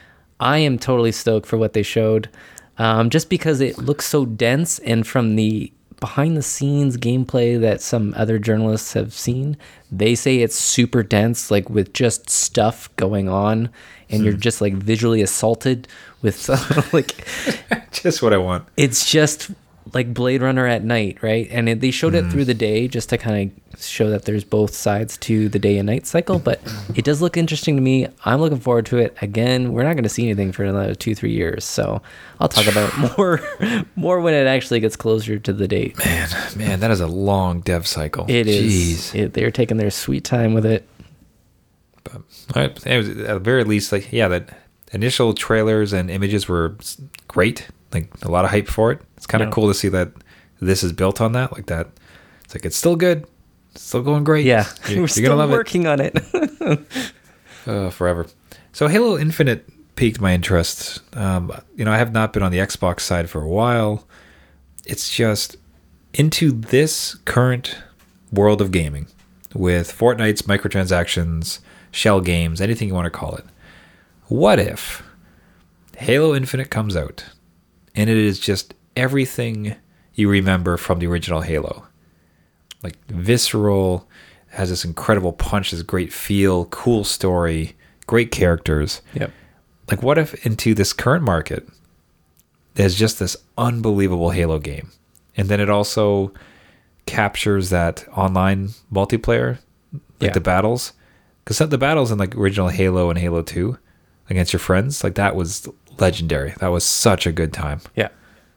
I am totally stoked for what they showed. Um, just because it looks so dense, and from the behind the scenes gameplay that some other journalists have seen, they say it's super dense, like with just stuff going on, and hmm. you're just like visually assaulted with like just what I want. It's just like Blade Runner at night, right? And it, they showed mm. it through the day just to kind of show that there's both sides to the day and night cycle, but it does look interesting to me. I'm looking forward to it. Again, we're not going to see anything for another two, three years, so I'll talk about more more when it actually gets closer to the date. Man, man, that is a long dev cycle. It is. It, they're taking their sweet time with it. But, all right, it was, at the very least, like, yeah, that initial trailers and images were great. Like a lot of hype for it. It's kind of yeah. cool to see that this is built on that. Like that, it's like it's still good, it's still going great. Yeah, you're, we're you're still gonna love working it. on it. uh, forever. So Halo Infinite piqued my interest. Um, you know, I have not been on the Xbox side for a while. It's just into this current world of gaming with Fortnite's microtransactions, shell games, anything you want to call it. What if Halo Infinite comes out and it is just everything you remember from the original Halo? Like visceral, has this incredible punch, this great feel, cool story, great characters. Yep. Like what if into this current market, there's just this unbelievable Halo game. And then it also captures that online multiplayer, like yeah. the battles. Because the battles in like original Halo and Halo two against your friends, like that was legendary. That was such a good time. Yeah.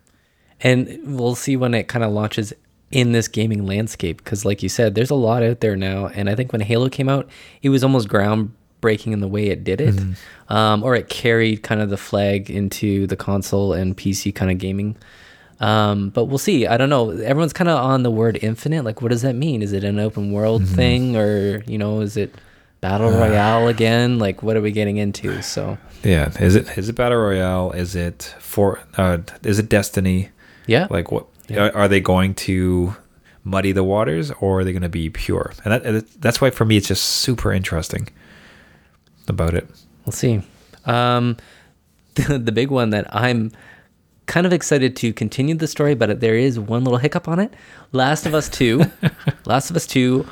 And we'll see when it kind of launches in this gaming landscape, because like you said, there's a lot out there now. And I think when Halo came out, it was almost groundbreaking in the way it did it. Mm-hmm. Um, or it carried kind of the flag into the console and P C kind of gaming. Um, but we'll see. I don't know. Everyone's kind of on the word infinite. Like, what does that mean? Is it an open world mm-hmm. thing, or, you know, is it battle royale again? Like, what are we getting into? So yeah, is it is it battle royale? Is it for uh, is it Destiny? Yeah. Like what? Yeah. Are they going to muddy the waters, or are they going to be pure? And that that's why for me it's just super interesting about it. We'll see. Um, the, the big one that I'm kind of excited to continue the story, but there is one little hiccup on it. Last of Us two. Last of Us two.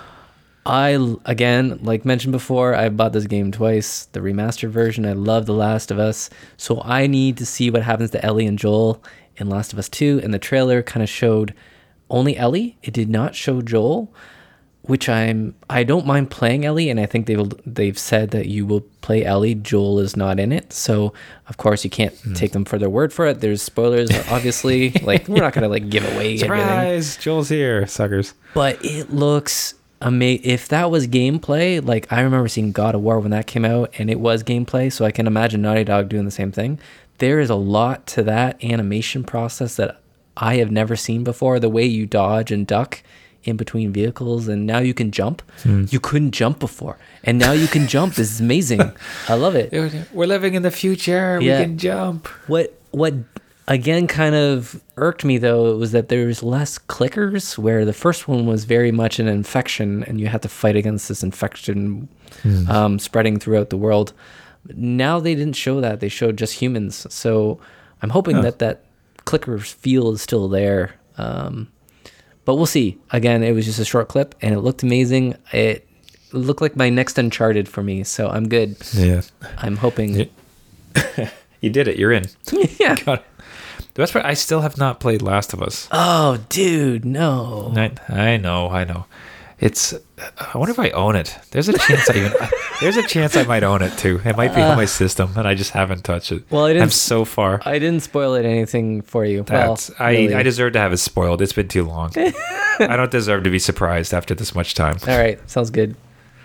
I, again, like mentioned before, I bought this game twice, the remastered version. I love The Last of Us. So I need to see what happens to Ellie and Joel in Last of Us two. And the trailer kind of showed only Ellie. It did not show Joel, which I'm, I don't mind playing Ellie. And I think they've, they've said that you will play Ellie. Joel is not in it. So, of course, you can't mm. take them for their word for it. There's spoilers, obviously. Like, we're not going to, like, give away Surprise! everything. Joel's here, suckers. But it looks amazing. If that was gameplay, like, I remember seeing God of War when that came out, and it was gameplay, so I can imagine Naughty Dog doing the same thing. There is a lot to that animation process that I have never seen before. The way you dodge and duck in between vehicles, and now you can jump. Mm. You couldn't jump before, and now you can jump. This is amazing. I love it. We're living in the future. Yeah. We can jump. What what again kind of irked me though was that there was less clickers, where the first one was very much an infection, and you had to fight against this infection mm. um, spreading throughout the world. Now they didn't show that. They showed just humans. So I'm hoping oh. that that clicker feel is still there. Um, But we'll see. Again, it was just a short clip, and it looked amazing. It looked like my next Uncharted for me, so I'm good. Yeah. I'm hoping. You did it. You're in. Yeah. Got it. The best part, I still have not played Last of Us. Oh, dude, no. I, I know, I know. It's. I wonder if I own it. There's a chance I even. There's a chance I might own it too. It might be uh, on my system, and I just haven't touched it. Well, I didn't, I'm so far. I didn't spoil it anything for you. That's, well, I really. I deserve to have it spoiled. It's been too long. I don't deserve to be surprised after this much time. All right, sounds good.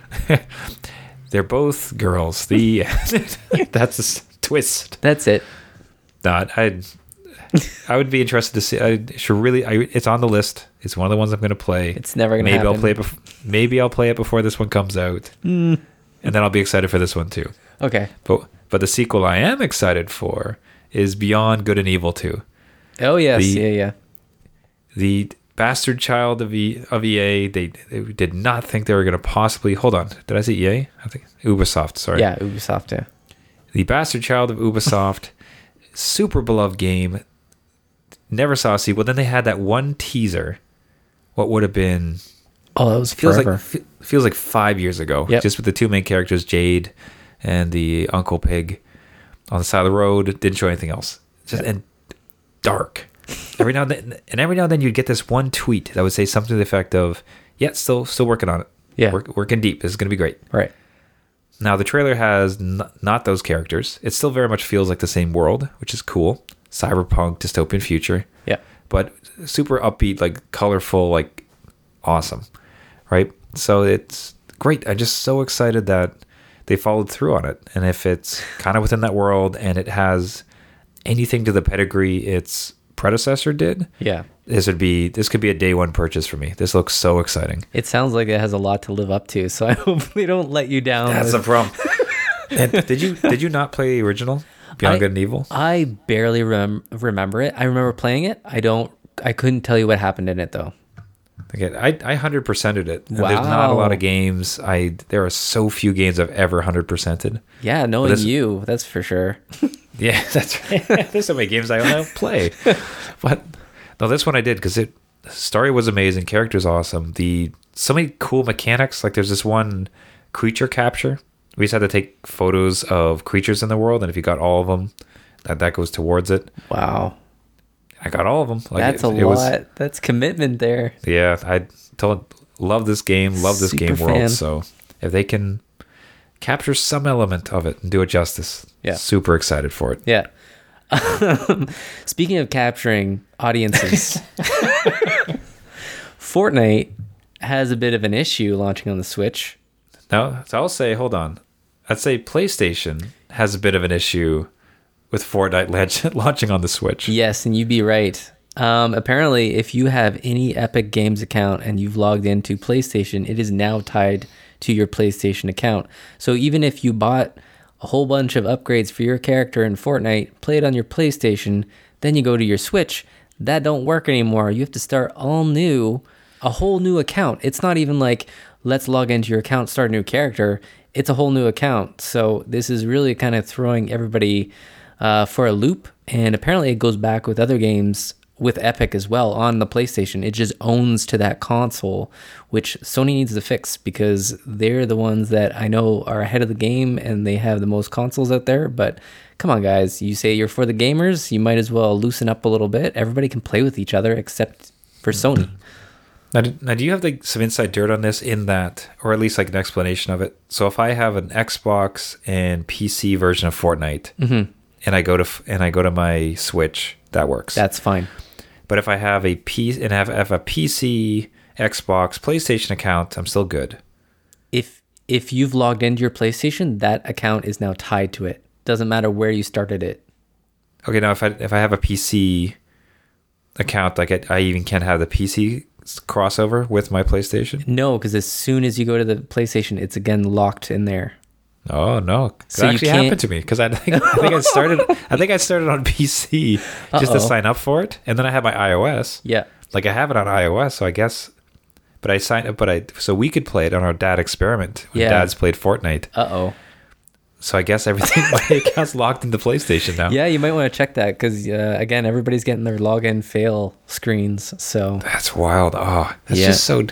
They're both girls. The that's a twist. That's it. Not I. I would be interested to see. I should really. I, it's on the list. It's one of the ones I'm going to play. It's never going to happen. Maybe I'll play it. Bef- maybe I'll play it before this one comes out, mm. and then I'll be excited for this one too. Okay. But but the sequel I am excited for is Beyond Good and Evil two. Oh yes, the, yeah, yeah. The bastard child of e, of E A. They they did not think they were going to possibly. Hold on. Did I say E A? I think Ubisoft. Sorry. Yeah, Ubisoft. Yeah. The bastard child of Ubisoft. Super beloved game. Never saw a sequel. Then they had that one teaser. What would have been? Oh, that was feels forever. like f- feels like five years ago. Yep. Just with the two main characters, Jade and the Uncle Pig, on the side of the road. Didn't show anything else. Just yep. and dark. Every now and then, and every now and then, you'd get this one tweet that would say something to the effect of, "Yeah, still still working on it. Yeah, Work, working deep. This is gonna be great." Right. Now the trailer has n- not those characters. It still very much feels like the same world, which is cool. Cyberpunk, dystopian future. Yeah. But super upbeat, like colorful, like awesome, right? So it's great. I'm just so excited that they followed through on it. And if it's kind of within that world and it has anything to the pedigree its predecessor did, yeah, this would be this could be a day one purchase for me. This looks so exciting. It sounds like it has a lot to live up to. So I hope they don't let you down. That's with... the problem. And did you did you not play the original Beyond I, Good and Evil? I barely rem- remember it. I remember playing it. I don't. I couldn't tell you what happened in it though. Okay, I I hundred percented it. And wow. There's not a lot of games. I there are so few games I've ever hundred percented. Yeah, knowing this, you, that's for sure. Yeah, that's right. There's so many games I don't play. But no, this one I did because it story was amazing, characters awesome. The so many cool mechanics. Like there's this one creature capture. We just had to take photos of creatures in the world, and if you got all of them, that that goes towards it. Wow. I got all of them. Like That's it, a it lot. Was, That's commitment there. Yeah, I told love this game, love this Super game world. fan. So if they can capture some element of it and do it justice, yeah, super excited for it. Yeah. Speaking of capturing audiences, Fortnite has a bit of an issue launching on the Switch. No, so I'll say, hold on. I'd say PlayStation has a bit of an issue with Fortnite launching on the Switch. Yes, and you'd be right. Um, apparently, if you have any Epic Games account and you've logged into PlayStation, it is now tied to your PlayStation account. So even if you bought a whole bunch of upgrades for your character in Fortnite, play it on your PlayStation, then you go to your Switch, that don't work anymore. You have to start all new, a whole new account. It's not even like, let's log into your account, start a new character. It's a whole new account. So this is really kind of throwing everybody uh, for a loop. And apparently it goes back with other games with Epic as well on the PlayStation. It just owns to that console, which Sony needs to fix because they're the ones that I know are ahead of the game and they have the most consoles out there. But come on, guys, you say you're for the gamers, you might as well loosen up a little bit. Everybody can play with each other except for Sony. Now, now do you have like some inside dirt on this in that, or at least like an explanation of it? So if I have an Xbox and P C version of Fortnite, mm-hmm. and I go to and I go to my Switch, that works. That's fine. But if I have a P and have, have a P C, Xbox, PlayStation account, I'm still good. If if you've logged into your PlayStation, that account is now tied to it. Doesn't matter where you started it. Okay, now if I if I have a P C account, like I, I even can't have the P C crossover with my PlayStation? No, because as soon as you go to the PlayStation, it's again locked in there. Oh no! So that actually you can't... happened to me because I think I think I started I think I started on P C just Uh-oh. to sign up for it, and then I have my iOS. Yeah, like I have it on iOS, so I guess. But I signed up, but I so we could play it on our dad experiment when yeah. Dad's played Fortnite. Uh oh. So I guess everything my account's locked into PlayStation now. Yeah, you might want to check that because uh, again, everybody's getting their login fail screens. So that's wild. Oh, that's yeah. just so.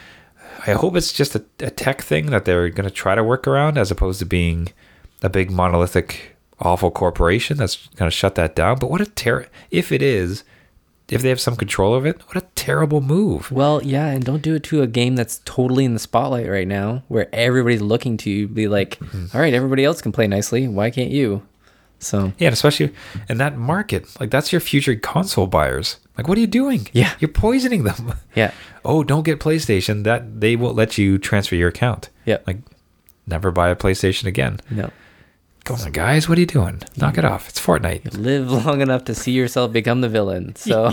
I hope it's just a, a tech thing that they're going to try to work around, as opposed to being a big monolithic awful corporation that's going to shut that down. But what a ter- if it is, if they have some control of it, what a terrible move. Well, yeah, and don't do it to a game that's totally in the spotlight right now, where everybody's looking to you, be like, mm-hmm. all right, everybody else can play nicely. Why can't you? So yeah, and especially in that market, like that's your future console buyers. Like, what are you doing? Yeah, you're poisoning them. Yeah. Oh, don't get PlayStation. That they won't let you transfer your account. Yeah. Like, never buy a PlayStation again. No. Come on, guys, what are you doing? Knock it off. It's Fortnite. You live long enough to see yourself become the villain. So,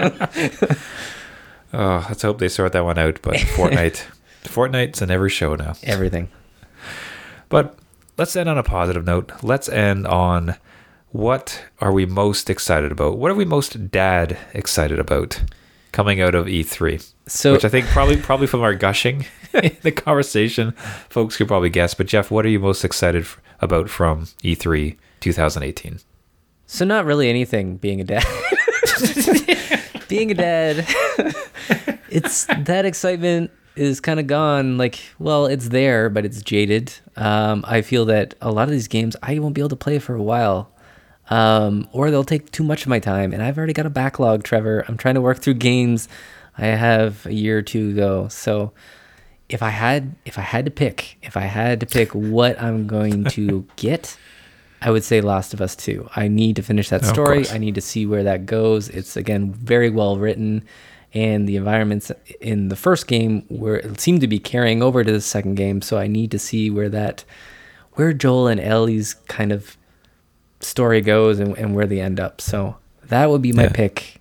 oh, let's hope they sort that one out. But Fortnite, Fortnite's in every show now. Everything. But let's end on a positive note. Let's end on what are we most excited about? What are we most dad excited about coming out of E three? So, which I think probably probably from our gushing in the conversation, folks could probably guess. But Jeff, what are you most excited f- about from E three twenty eighteen? So not really anything. Being a dad, being a dad, it's that excitement is kind of gone. Like, well, it's there, but it's jaded. Um, I feel that a lot of these games I won't be able to play for a while. Um, or they'll take too much of my time, and I've already got a backlog, Trevor. I'm trying to work through games I have a year or two ago. So if I had if I had to pick, if I had to pick what I'm going to get, I would say Last of Us two. I need to finish that story. I need to see where that goes. It's, again, very well written, and the environments in the first game were seem to be carrying over to the second game. So I need to see where that where Joel and Ellie's kind of story goes and, and where they end up. So that would be my yeah. pick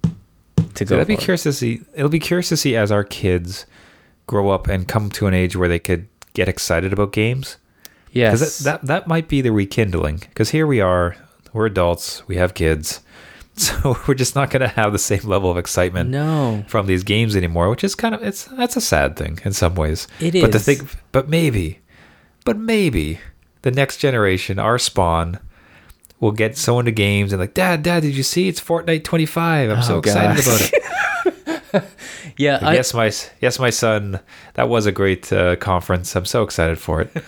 to go. So I'd be curious to see. It'll be curious to see as our kids grow up and come to an age where they could get excited about games. Yes, that, that that might be the rekindling. Because here we are, we're adults, we have kids, so we're just not going to have the same level of excitement no. from these games anymore. Which is kind of it's that's a sad thing in some ways. It is. But the thing, but maybe, but maybe the next generation, our spawn, we'll get so into games and like, Dad, Dad, did you see it's Fortnite twenty-five? I'm oh, so excited gosh. about it. yeah, like, I, yes, my yes, my son. That was a great uh, conference. I'm so excited for it.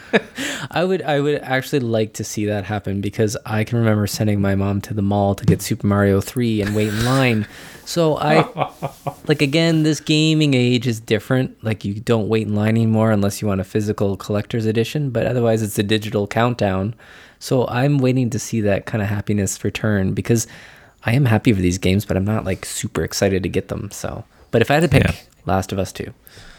I would, I would actually like to see that happen because I can remember sending my mom to the mall to get Super Mario three and wait in line. So I, like, again, this gaming age is different. Like, you don't wait in line anymore unless you want a physical collector's edition, but otherwise it's a digital countdown. So I'm waiting to see that kind of happiness return because I am happy for these games, but I'm not like super excited to get them. So, but if I had to pick, yeah. Last of Us two.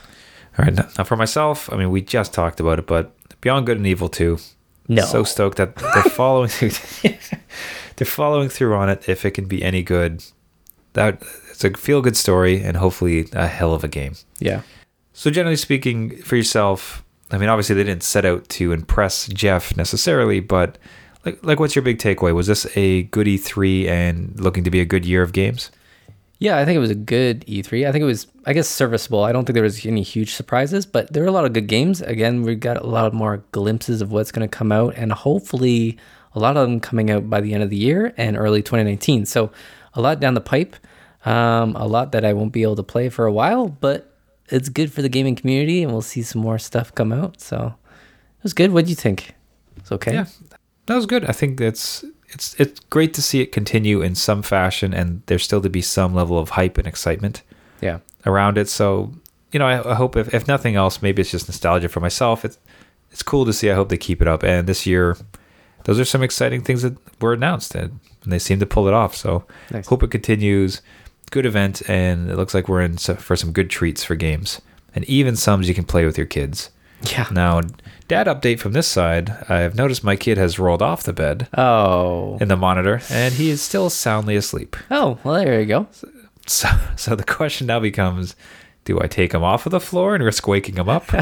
All right. Now for myself, I mean, we just talked about it, but Beyond Good and Evil two. No. So stoked that they're following through. They're following through on it. If it can be any good, that it's a feel good story and hopefully a hell of a game. Yeah. So generally speaking, for yourself, I mean, obviously they didn't set out to impress Jeff necessarily, but like, like, what's your big takeaway? Was this a good E three and looking to be a good year of games? Yeah, I think it was a good E three. I think it was, I guess, serviceable. I don't think there was any huge surprises, but there were a lot of good games. Again, we got a lot more glimpses of what's going to come out, and hopefully a lot of them coming out by the end of the year and early twenty nineteen. So a lot down the pipe, um, a lot that I won't be able to play for a while, but it's good for the gaming community, and we'll see some more stuff come out. So it was good. What do you think? It's okay. Yeah, that was good. I think it's it's it's great to see it continue in some fashion, and there's still to be some level of hype and excitement. Yeah, around it. So you know, I, I hope if if nothing else, maybe it's just nostalgia for myself. It's it's cool to see. I hope they keep it up. And this year, those are some exciting things that were announced, and, and they seem to pull it off. So nice. Hope it continues. Good event, and it looks like we're in for some good treats for games, and even some you can play with your kids. Yeah. Now, dad update from this side. I've noticed my kid has rolled off the bed. Oh. In the monitor, and he is still soundly asleep. Oh, well, there you go. So, so the question now becomes, do I take him off of the floor and risk waking him up,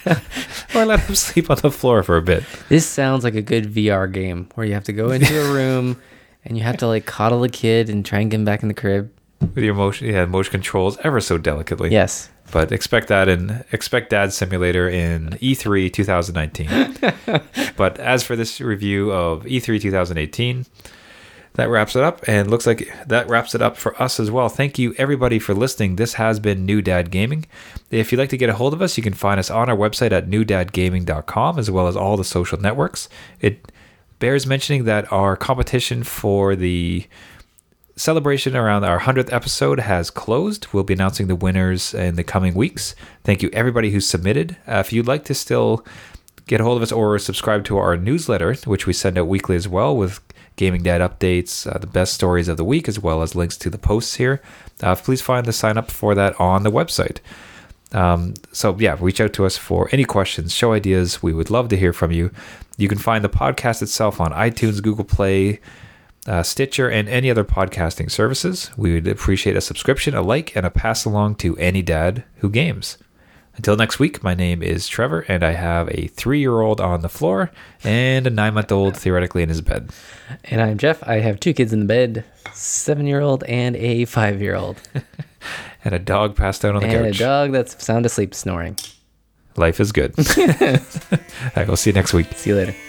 or let him sleep on the floor for a bit? This sounds like a good V R game where you have to go into a room and you have to like coddle a kid and try and get him back in the crib. With your motion, yeah, motion controls ever so delicately. Yes. But expect that in expect Dad Simulator in E three twenty nineteen. But as for this review of E three twenty eighteen, that wraps it up, and looks like that wraps it up for us as well. Thank you everybody for listening. This has been New Dad Gaming. If you'd like to get a hold of us, you can find us on our website at new dad gaming dot com, as well as all the social networks. It bears mentioning that our competition for the celebration around our hundredth episode has closed. We'll be announcing the winners in the coming weeks. Thank you everybody who submitted. Uh, if you'd like to still get a hold of us or subscribe to our newsletter, which we send out weekly as well, with Gaming Dad updates, uh, the best stories of the week, as well as links to the posts here, uh, please find the sign up for that on the website. Um, so yeah, reach out to us for any questions, show ideas. We would love to hear from you. You can find the podcast itself on iTunes, Google Play, Uh, Stitcher, and any other podcasting services. We would appreciate a subscription, a like, and a pass along to any dad who games. Until next week, my name is Trevor, and I have a three-year-old on the floor and a nine-month-old theoretically in his bed. And I'm Jeff. I have two kids in the bed, seven-year-old and a five-year-old. And a dog passed out on the and couch. And a dog that's sound asleep snoring. Life is good. I will see you next week. See you later.